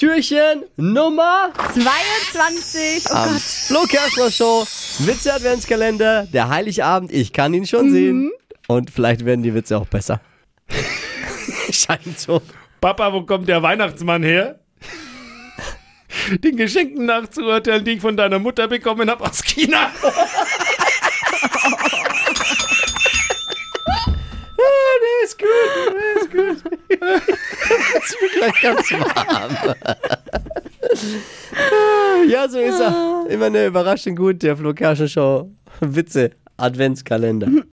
Türchen Nummer 22. Oh Gott. Flo Kerschner Show. Witze Adventskalender. Der Heiligabend. Ich kann ihn schon sehen. Und vielleicht werden die Witze auch besser. Scheint so. Papa, wo kommt der Weihnachtsmann her? Den Geschenken nachzuurteilen, die ich von deiner Mutter bekommen habe aus China. Der ist gut. Jetzt wird gleich ganz warm. Ja, so ist er. Immer eine Überraschung gut, der Flo Kerschner Show. Witze Adventskalender.